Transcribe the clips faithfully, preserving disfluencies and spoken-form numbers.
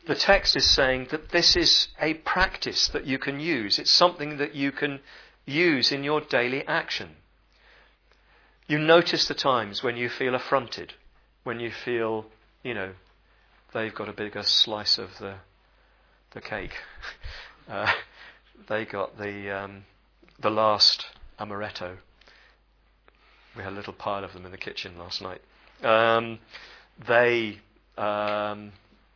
the text is saying that this is a practice that you can use. It's something that you can use in your daily action. You notice the times when you feel affronted, when you feel, you know, they've got a bigger slice of the the cake. Uh, they got the um, the last amaretto. We had a little pile of them in the kitchen last night. Um, they, um,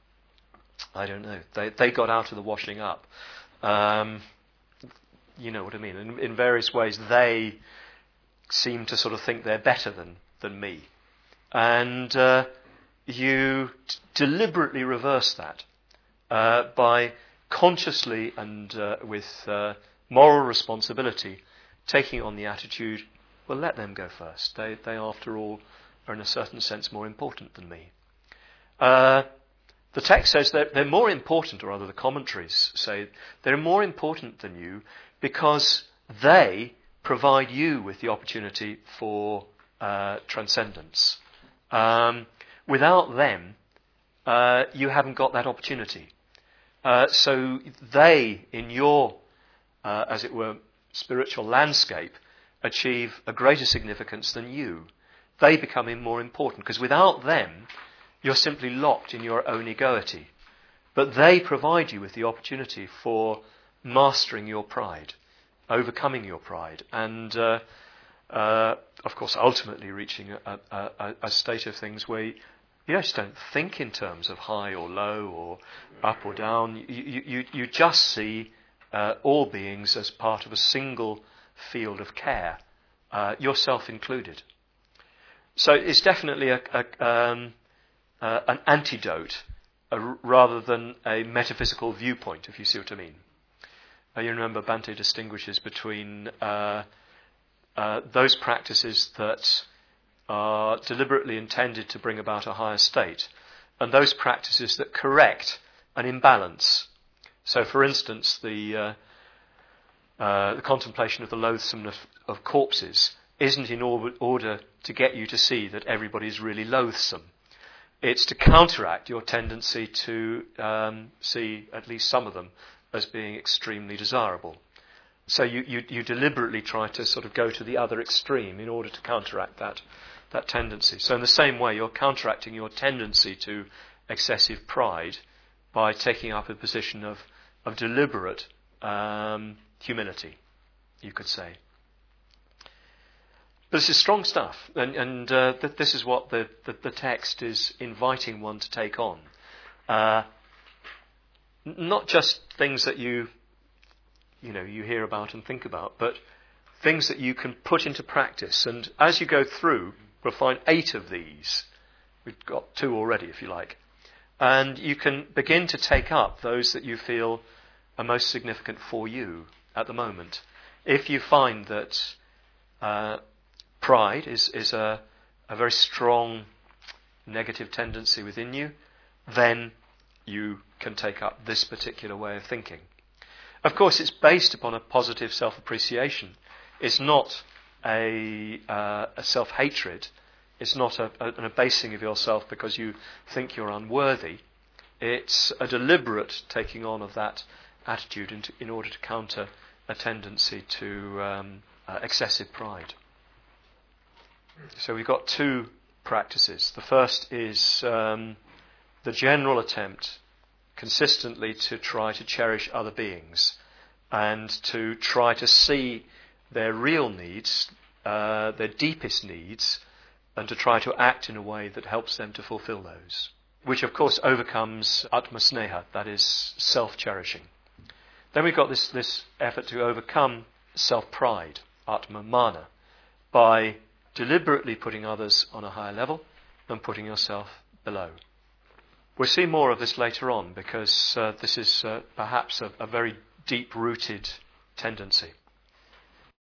I don't know, they they got out of the washing up. Um, you know what I mean? In, in various ways, they seem to sort of think they're better than, than me. And uh, you t- deliberately reverse that uh, by consciously and uh, with uh, moral responsibility taking on the attitude, well, let them go first. They, they after all, are in a certain sense more important than me. Uh, the text says that they're more important, or rather the commentaries say they're more important than you because they provide you with the opportunity for uh, transcendence. Um, without them, uh, you haven't got that opportunity. Uh, so they, in your, uh, as it were, spiritual landscape, achieve a greater significance than you. They become more important because without them, you're simply locked in your own egoity. But they provide you with the opportunity for mastering your pride, overcoming your pride, and uh, uh, of course ultimately reaching a, a, a state of things where you just don't think in terms of high or low or up or down. You, you, you just see uh, all beings as part of a single field of care, uh, yourself included. So it's definitely a, a, um, uh, an antidote uh, rather than a metaphysical viewpoint, if you see what I mean. Uh, you remember Bhante distinguishes between uh, uh, those practices that are deliberately intended to bring about a higher state and those practices that correct an imbalance. So, for instance, the uh, uh, the contemplation of the loathsomeness of corpses isn't in or- order to get you to see that everybody is really loathsome. It's to counteract your tendency to um, see at least some of them as being extremely desirable. So you, you, you deliberately try to sort of go to the other extreme in order to counteract that, that tendency. So in the same way, you're counteracting your tendency to excessive pride by taking up a position of, of deliberate um, humility, you could say. But this is strong stuff, and, and uh, th- this is what the, the, the text is inviting one to take on. Uh, not just things that you, you know, you hear about and think about, but things that you can put into practice. And as you go through, we'll find eight of these. We've got two already, if you like. And you can begin to take up those that you feel are most significant for you at the moment. If you find that uh, pride is, is a, a very strong negative tendency within you, then you can take up this particular way of thinking. Of course, it's based upon a positive self-appreciation. It's not a, uh, a self-hatred. It's not a, a, an abasing of yourself because you think you're unworthy. It's a deliberate taking on of that attitude in, to, in order to counter a tendency to um, uh, excessive pride. So we've got two practices. The first is um, the general attempt consistently to try to cherish other beings and to try to see their real needs, uh, their deepest needs, and to try to act in a way that helps them to fulfill those, which of course overcomes atma sneha, that is self-cherishing. Then we've got this, this effort to overcome self-pride, atma mana, by deliberately putting others on a higher level and putting yourself below. We'll see more of this later on because uh, this is uh, perhaps a, a very deep-rooted tendency.